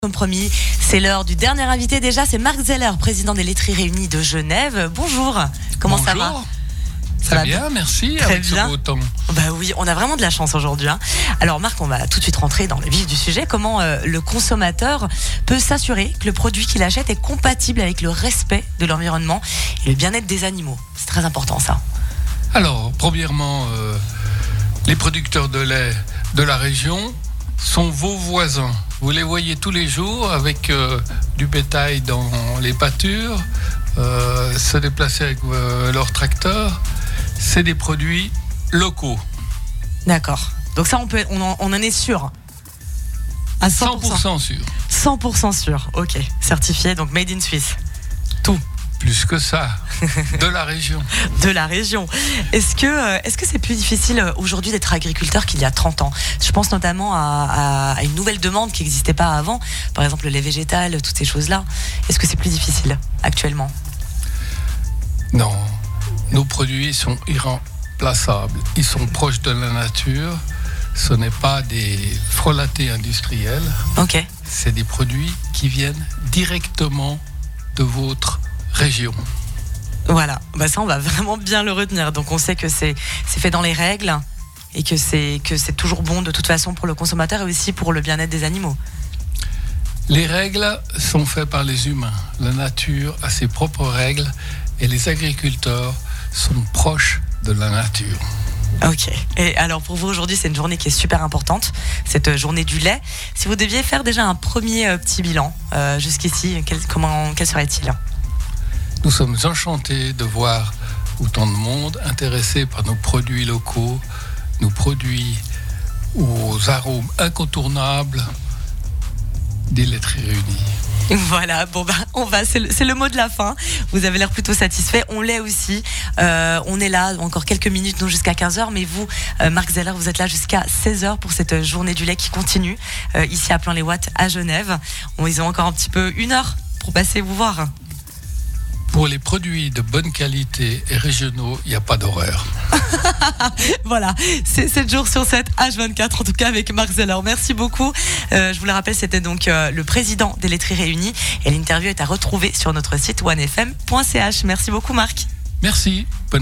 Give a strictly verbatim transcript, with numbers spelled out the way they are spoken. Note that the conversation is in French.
Comme promis, c'est l'heure du dernier invité déjà, c'est Marc Zeller, président des laiteries réunies de Genève. Bonjour, comment Bonjour. ça va? Ça Ça va va bien, merci. Très avec bien. ce beau temps. Bah oui, on a vraiment de la chance aujourd'hui. Hein. Alors Marc, on va tout de suite rentrer dans le vif du sujet. Comment euh, le consommateur peut s'assurer que le produit qu'il achète est compatible avec le respect de l'environnement et le bien-être des animaux? C'est très important ça. Alors, premièrement, euh, les producteurs de lait de la région sont vos voisins. Vous les voyez tous les jours avec euh, du bétail dans les pâtures, euh, se déplacer avec euh, leur tracteur. C'est des produits locaux. D'accord. Donc ça, on peut, on en, on en est sûr. À cent cent pour cent. pour cent sûr. cent pour cent sûr. Ok. Certifié, donc made in Suisse. Tout. Plus que ça. De la région. De la région. Est-ce que euh, est-ce que c'est plus difficile euh, aujourd'hui d'être agriculteur qu'il y a trente ans? Je pense notamment à, à, à une nouvelle demande qui n'existait pas avant, par exemple le lait végétal, toutes ces choses-là. Est-ce que c'est plus difficile actuellement? Non. Nos produits sont irremplaçables. Ils sont proches de la nature. Ce n'est pas des frelatés industriels. Ok. C'est des produits qui viennent directement de votre région. Voilà. Bah ça, on va vraiment bien le retenir. Donc on sait que c'est c'est fait dans les règles et que c'est que c'est toujours bon de toute façon pour le consommateur et aussi pour le bien-être des animaux. Les règles sont faites par les humains. La nature a ses propres règles et les agriculteurs sont proches de la nature. Ok. Et alors pour vous aujourd'hui, c'est une journée qui est super importante, cette journée du lait. Si vous deviez faire déjà un premier euh, petit bilan euh, jusqu'ici, quel, comment, quel serait-il? Nous sommes enchantés de voir autant de monde intéressé par nos produits locaux, nos produits aux arômes incontournables des laiteries réunies. Voilà, bon bah on va, c'est le, c'est le mot de la fin. Vous avez l'air plutôt satisfait, on l'est aussi. Euh, on est là encore quelques minutes, non jusqu'à quinze heures, mais vous, euh, Marc Zeller, vous êtes là jusqu'à seize heures pour cette journée du lait qui continue euh, ici à Plain-les-Ouates à Genève. Bon, ils ont encore un petit peu une heure pour passer vous voir. Pour les produits de bonne qualité et régionaux, il n'y a pas d'horreur. Voilà, c'est sept jours sur sept, H vingt-quatre en tout cas avec Marc Zeller. Merci beaucoup. Euh, je vous le rappelle, c'était donc euh, le président des laiteries réunies et l'interview est à retrouver sur notre site one f m point c h. Merci beaucoup Marc. Merci. Bonne